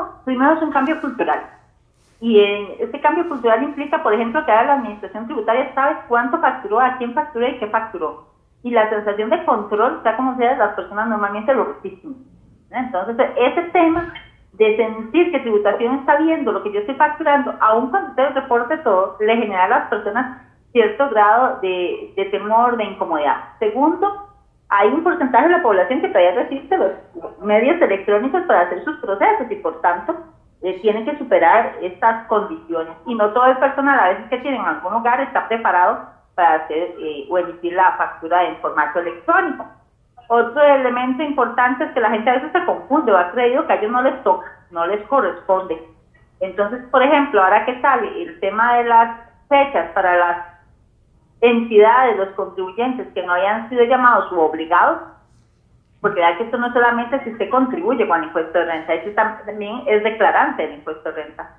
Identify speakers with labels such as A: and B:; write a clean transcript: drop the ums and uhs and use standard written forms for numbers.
A: primero es un cambio cultural. Y este cambio cultural implica, por ejemplo, que ahora la administración tributaria sabe cuánto facturó, a quién facturó y qué facturó. Y la sensación de control, sea como sea, las personas normalmente lo resisten. Entonces, ese tema de sentir que tributación está viendo lo que yo estoy facturando, aun cuando usted reporte todo, le genera a las personas cierto grado de temor, de incomodidad. Segundo, hay un porcentaje de la población que todavía resiste los medios electrónicos para hacer sus procesos y por tanto tiene que superar estas condiciones. Y no todo el personal, a veces que tiene en algún lugar, está preparado para hacer o emitir la factura en formato electrónico. Otro elemento importante es que la gente a veces se confunde o ha creído que a ellos no les toca, no les corresponde. Entonces, por ejemplo, ahora que sale el tema de las fechas para las entidades, los contribuyentes que no hayan sido llamados u obligados, porque ya que esto no solamente si usted contribuye con el impuesto de renta, eso también es declarante del impuesto de renta.